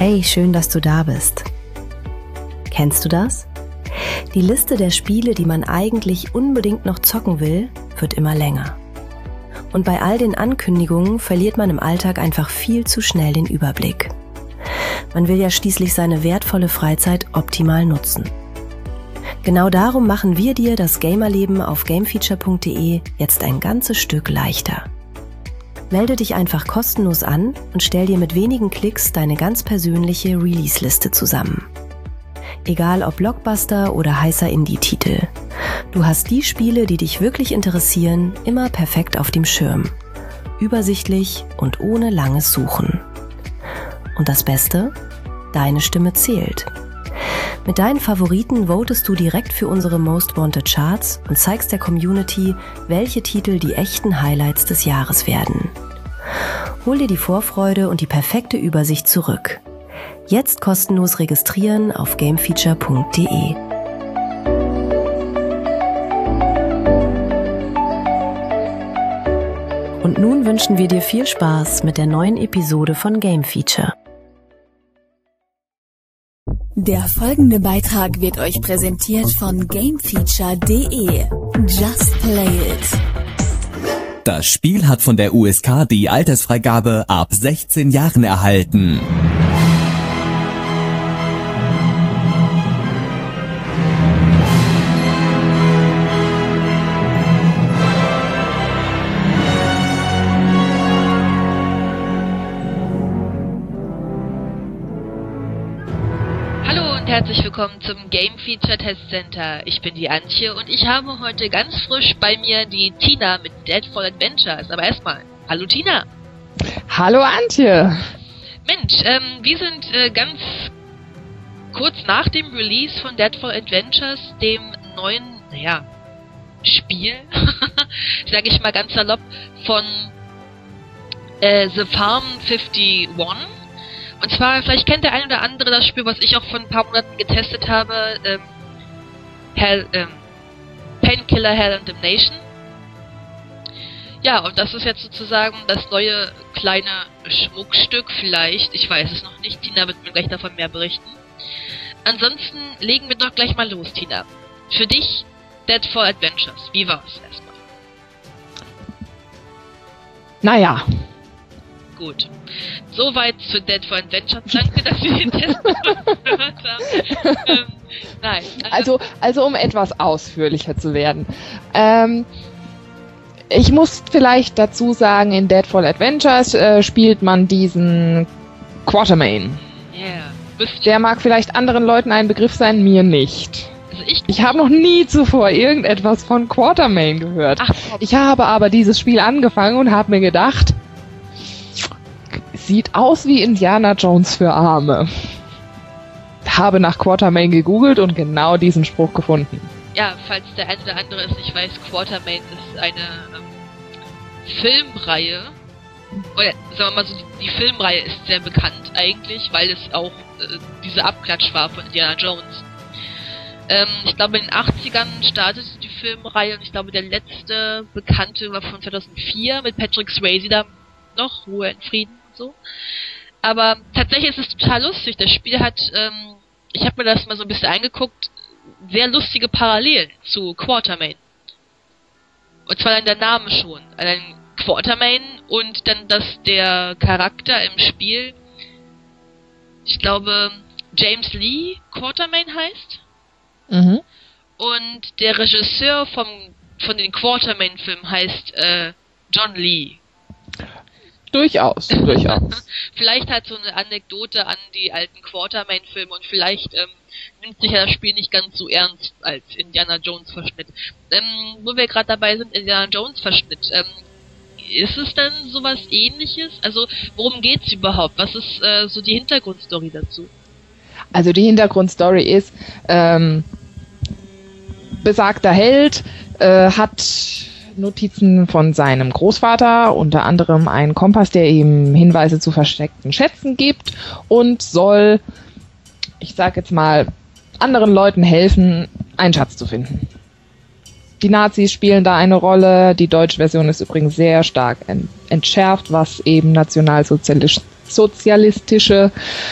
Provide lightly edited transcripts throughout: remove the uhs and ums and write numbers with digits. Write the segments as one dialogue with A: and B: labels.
A: Hey, schön, dass du da bist. Kennst du das? Die Liste der Spiele, die man eigentlich unbedingt noch zocken will, wird immer länger. Und bei all den Ankündigungen verliert man im Alltag einfach viel zu schnell den Überblick. Man will ja schließlich seine wertvolle Freizeit optimal nutzen. Genau darum machen wir dir das Gamerleben auf gamefeature.de jetzt ein ganzes Stück leichter. Melde dich einfach kostenlos an und stell dir mit wenigen Klicks deine ganz persönliche Release-Liste zusammen. Egal ob Blockbuster oder heißer Indie-Titel. Du hast die Spiele, die dich wirklich interessieren, immer perfekt auf dem Schirm. Übersichtlich und ohne langes Suchen. Und das Beste? Deine Stimme zählt. Mit deinen Favoriten votest du direkt für unsere Most Wanted Charts und zeigst der Community, welche Titel die echten Highlights des Jahres werden. Hol dir die Vorfreude und die perfekte Übersicht zurück. Jetzt kostenlos registrieren auf gamefeature.de. Und nun wünschen wir dir viel Spaß mit der neuen Episode von Game Feature.
B: Der folgende Beitrag wird euch präsentiert von gamefeature.de. Just play it.
C: Das Spiel hat von der USK die Altersfreigabe ab 16 Jahren erhalten.
D: Herzlich willkommen zum Game Feature Test Center. Ich bin die Antje und ich habe heute ganz frisch bei mir die Tina mit Deadfall Adventures. Aber erstmal, hallo Tina.
E: Hallo Antje.
D: Mensch, wir sind ganz kurz nach dem Release von Deadfall Adventures, dem neuen, Spiel, sage ich mal ganz salopp, von The Farm 51. Und zwar, vielleicht kennt der ein oder andere das Spiel, was ich auch vor ein paar Monaten getestet habe, Painkiller Hell and Damnation. Ja, und das ist jetzt sozusagen das neue kleine Schmuckstück vielleicht. Ich weiß es noch nicht, Tina wird mir gleich davon mehr berichten. Ansonsten legen wir doch gleich mal los, Tina. Für dich, Deadfall Adventures, wie war es erstmal?
E: Naja.
D: Gut. Soweit zu Deadfall Adventures. Danke, dass wir den Test gehört haben. Nein.
E: Also um etwas ausführlicher zu werden. Ich muss vielleicht dazu sagen, in Deadfall Adventures spielt man diesen Quatermain.
D: Yeah.
E: Der mag vielleicht anderen Leuten ein Begriff sein, mir nicht.
D: Also
E: ich habe noch nie zuvor irgendetwas von Quatermain gehört.
D: Ach,
E: ich habe aber dieses Spiel angefangen und habe mir gedacht, sieht aus wie Indiana Jones für Arme. Habe nach Quatermain gegoogelt und genau diesen Spruch gefunden.
D: Ja, falls der eine oder andere es nicht weiß, Quatermain ist eine Filmreihe. Oder sagen wir mal so, die Filmreihe ist sehr bekannt eigentlich, weil es auch diese Abklatsch war von Indiana Jones. Ich glaube in den 80ern startete die Filmreihe und ich glaube der letzte bekannte war von 2004 mit Patrick Swayze da noch, Ruhe in Frieden. So. Aber tatsächlich ist es total lustig. Das Spiel hat, ich habe mir das mal so ein bisschen angeguckt, sehr lustige Parallelen zu Quatermain. Und zwar dann der Name schon. Allein Quatermain und dann, dass der Charakter im Spiel, ich glaube, James Lee Quatermain heißt.
E: Mhm.
D: Und der Regisseur von den Quatermain-Filmen heißt John Lee.
E: Durchaus.
D: Vielleicht halt so eine Anekdote an die alten Quatermain-Filme und vielleicht nimmt sich ja das Spiel nicht ganz so ernst als Indiana Jones-Verschnitt. Wo wir gerade dabei sind, Indiana Jones-Verschnitt, ist es denn sowas Ähnliches? Also, worum geht's überhaupt? Was ist so die Hintergrundstory dazu?
E: Also die Hintergrundstory ist, besagter Held hat Notizen von seinem Großvater, unter anderem einen Kompass, der ihm Hinweise zu versteckten Schätzen gibt und soll, ich sag jetzt mal, anderen Leuten helfen, einen Schatz zu finden. Die Nazis spielen da eine Rolle, die deutsche Version ist übrigens sehr stark entschärft, was eben nationalsozialistische sozialistische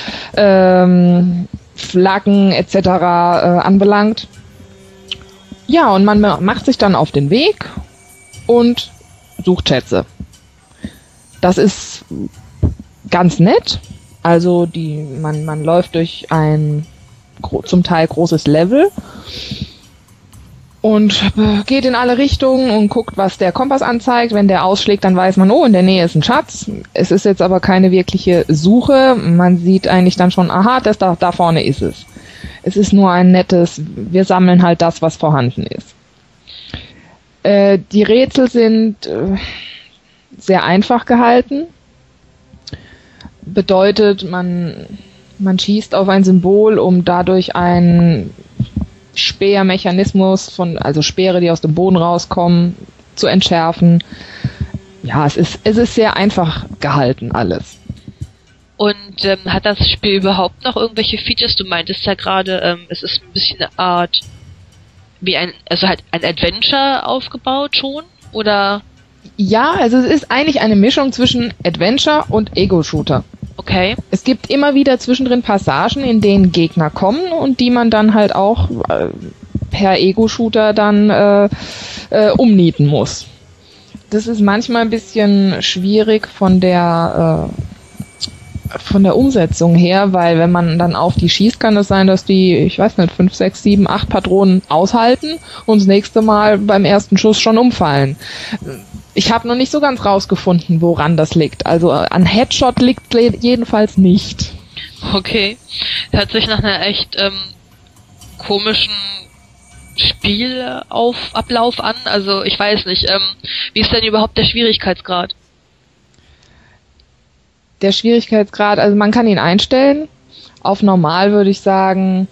E: Flaggen etc. Anbelangt. Ja, und man macht sich dann auf den Weg und sucht Schätze. Das ist ganz nett. Also man läuft durch ein zum Teil großes Level und geht in alle Richtungen und guckt, was der Kompass anzeigt. Wenn der ausschlägt, dann weiß man, oh, in der Nähe ist ein Schatz. Es ist jetzt aber keine wirkliche Suche. Man sieht eigentlich dann schon, aha, das da vorne ist es. Es ist nur ein nettes, wir sammeln halt das, was vorhanden ist. Die Rätsel sind sehr einfach gehalten. Bedeutet, man schießt auf ein Symbol, um dadurch einen Spähermechanismus also Speere, die aus dem Boden rauskommen, zu entschärfen. Ja, es ist sehr einfach gehalten alles.
D: Und hat das Spiel überhaupt noch irgendwelche Features? Du meintest ja gerade, es ist ein bisschen eine Art also halt ein Adventure aufgebaut schon, oder?
E: Ja, also es ist eigentlich eine Mischung zwischen Adventure und Ego-Shooter.
D: Okay.
E: Es gibt immer wieder zwischendrin Passagen, in denen Gegner kommen und die man dann halt auch per Ego-Shooter dann umnieten muss. Das ist manchmal ein bisschen schwierig von der Umsetzung her, weil wenn man dann auf die schießt, kann es sein, dass die, ich weiß nicht, 5, 6, 7, 8 Patronen aushalten und das nächste Mal beim ersten Schuss schon umfallen. Ich habe noch nicht so ganz rausgefunden, woran das liegt. Also an Headshot liegt jedenfalls nicht.
D: Okay. Hört sich nach einer echt komischen Spielablauf an. Also ich weiß nicht. Wie ist denn überhaupt der Schwierigkeitsgrad?
E: Der Schwierigkeitsgrad, also man kann ihn einstellen. Auf normal würde ich sagen,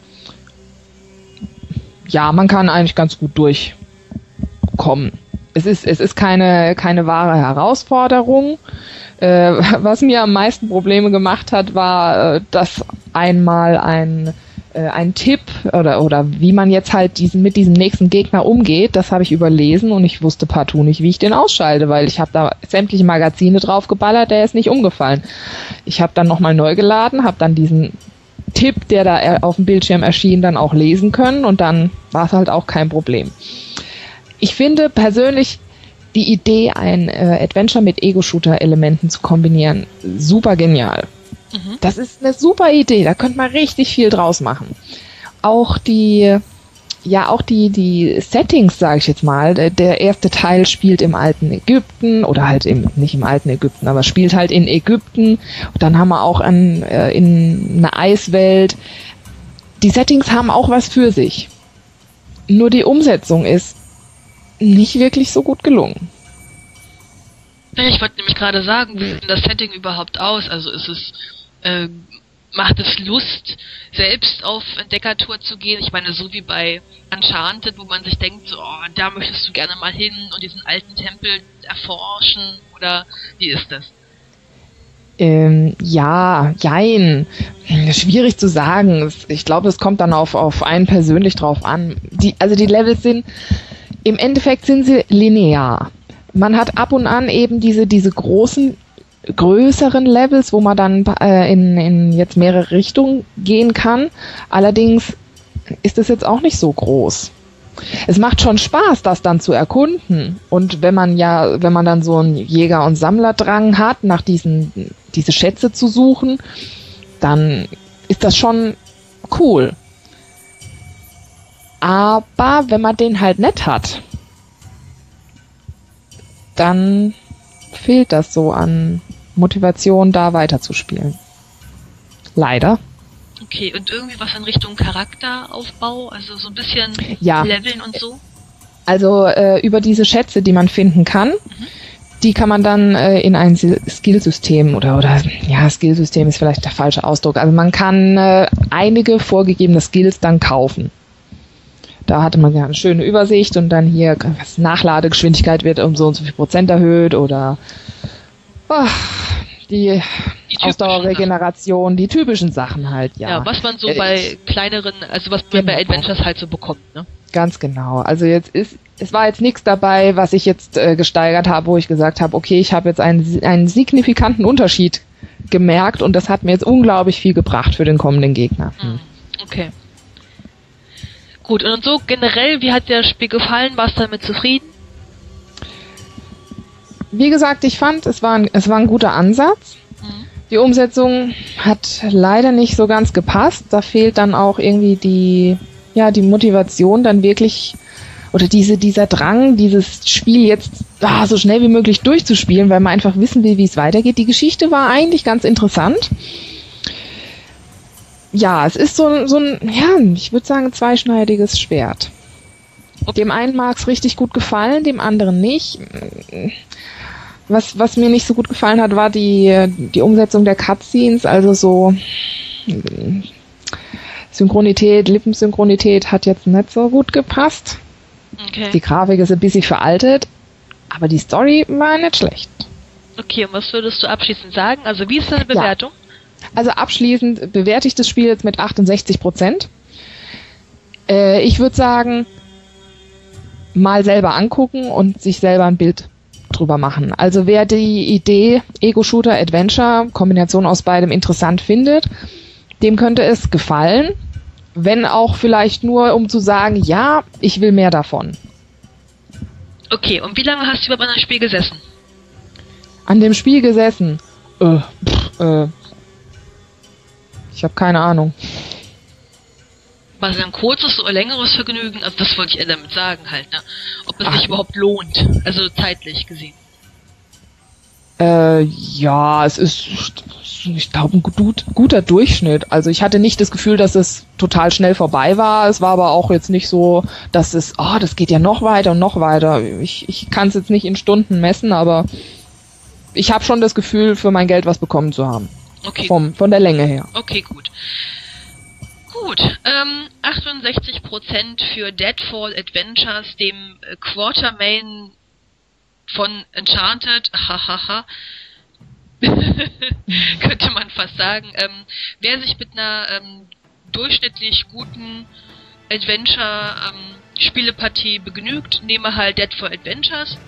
E: ja, man kann eigentlich ganz gut durchkommen. Es ist keine wahre Herausforderung. Was mir am meisten Probleme gemacht hat, war, dass einmal ein Tipp oder wie man jetzt halt mit diesem nächsten Gegner umgeht, das habe ich überlesen und ich wusste partout nicht, wie ich den ausschalte, weil ich habe da sämtliche Magazine drauf geballert, der ist nicht umgefallen. Ich habe dann nochmal neu geladen, habe dann diesen Tipp, der da auf dem Bildschirm erschien, dann auch lesen können und dann war es halt auch kein Problem. Ich finde persönlich die Idee, ein Adventure mit Ego-Shooter-Elementen zu kombinieren, super genial. Mhm. Das ist eine super Idee, da könnte man richtig viel draus machen. Auch die Settings, sage ich jetzt mal, der erste Teil spielt im alten Ägypten oder halt nicht im alten Ägypten, aber spielt halt in Ägypten. Und dann haben wir auch in einer Eiswelt. Die Settings haben auch was für sich. Nur die Umsetzung ist nicht wirklich so gut gelungen.
D: Ich wollte nämlich gerade sagen, wie sieht denn das Setting überhaupt aus? Also macht es Lust, selbst auf Entdeckertour zu gehen? Ich meine, so wie bei Uncharted, wo man sich denkt, so, da möchtest du gerne mal hin und diesen alten Tempel erforschen, oder wie ist das?
E: Ja, jein. Schwierig zu sagen. Ich glaube, es kommt dann auf einen persönlich drauf an. Die Levels im Endeffekt sind sie linear. Man hat ab und an eben diese größeren Levels, wo man dann in jetzt mehrere Richtungen gehen kann. Allerdings ist es jetzt auch nicht so groß. Es macht schon Spaß, das dann zu erkunden. Und wenn man dann so einen Jäger- und Sammlerdrang hat, nach diese Schätze zu suchen, dann ist das schon cool. Aber wenn man den halt nicht hat, dann fehlt das so an Motivation, da weiterzuspielen. Leider.
D: Okay, und irgendwie was in Richtung Charakteraufbau, also so ein bisschen Leveln und so?
E: Also über diese Schätze, die man finden kann, die kann man dann in ein Skillsystem oder Skillsystem ist vielleicht der falsche Ausdruck. Also man kann einige vorgegebene Skills dann kaufen. Da hatte man ja eine schöne Übersicht und dann hier Nachladegeschwindigkeit wird um so und so viel Prozent erhöht oder die Ausdauerregeneration, die typischen Sachen halt, ja.
D: Ja, was man so bei kleineren, also was man bei Adventures halt so bekommt, ne?
E: Ganz genau. Also es war jetzt nichts dabei, was ich jetzt gesteigert habe, wo ich gesagt habe, okay, ich habe jetzt einen signifikanten Unterschied gemerkt und das hat mir jetzt unglaublich viel gebracht für den kommenden Gegner.
D: Okay. Gut, und so generell, wie hat dir das Spiel gefallen? Warst du damit zufrieden?
E: Wie gesagt, ich fand, es war ein guter Ansatz. Die Umsetzung hat leider nicht so ganz gepasst. Da fehlt dann auch irgendwie die Motivation dann wirklich, oder dieser Drang, dieses Spiel jetzt so schnell wie möglich durchzuspielen, weil man einfach wissen will, wie es weitergeht. Die Geschichte war eigentlich ganz interessant. Ja, es ist so ein, ich würde sagen, zweischneidiges Schwert. Dem einen mag es richtig gut gefallen, dem anderen nicht. Was mir nicht so gut gefallen hat, war die Umsetzung der Cutscenes, also so Synchronität, Lippensynchronität hat jetzt nicht so gut gepasst.
D: Okay.
E: Die Grafik ist ein bisschen veraltet, aber die Story war nicht schlecht.
D: Okay, und was würdest du abschließend sagen? Also wie ist deine Bewertung?
E: Ja. Also abschließend bewerte ich das Spiel jetzt mit 68%. Ich würde sagen, mal selber angucken und sich selber ein Bild drüber machen. Also wer die Idee Ego-Shooter, Adventure, Kombination aus beidem interessant findet, dem könnte es gefallen, wenn auch vielleicht nur, um zu sagen, ja, ich will mehr davon.
D: Okay, und wie lange hast du überhaupt an dem Spiel gesessen?
E: An dem Spiel gesessen? Ich habe keine Ahnung.
D: War es ein kurzes oder längeres Vergnügen? Also das wollte ich eher damit sagen halt, ne? Ob es sich überhaupt lohnt, also zeitlich gesehen.
E: Ja, es ist, ich glaube, ein guter Durchschnitt. Also ich hatte nicht das Gefühl, dass es total schnell vorbei war. Es war aber auch jetzt nicht so, dass es, das geht ja noch weiter und noch weiter. Ich kann es jetzt nicht in Stunden messen, aber ich habe schon das Gefühl, für mein Geld was bekommen zu haben.
D: Okay.
E: Von der Länge her.
D: Okay, gut. Gut, 68% für Deadfall Adventures, dem Quartermain von Enchanted, hahaha, könnte man fast sagen. Wer sich mit einer durchschnittlich guten Adventure-Spielepartie begnügt, nehme halt Deadfall Adventures.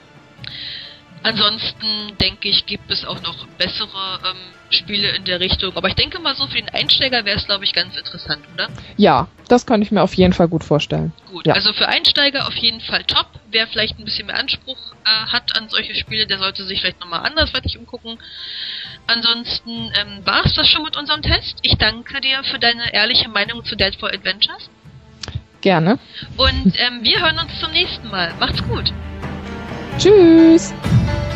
D: Ansonsten, denke ich, gibt es auch noch bessere Spiele in der Richtung. Aber ich denke mal so, für den Einsteiger wäre es, glaube ich, ganz interessant, oder?
E: Ja, das könnte ich mir auf jeden Fall gut vorstellen.
D: Gut,
E: ja.
D: Also für Einsteiger auf jeden Fall top. Wer vielleicht ein bisschen mehr Anspruch hat an solche Spiele, der sollte sich vielleicht nochmal andersweitig umgucken. Ansonsten war es das schon mit unserem Test. Ich danke dir für deine ehrliche Meinung zu Deadfall Adventures.
E: Gerne.
D: Und wir hören uns zum nächsten Mal. Macht's gut.
E: Tschüss.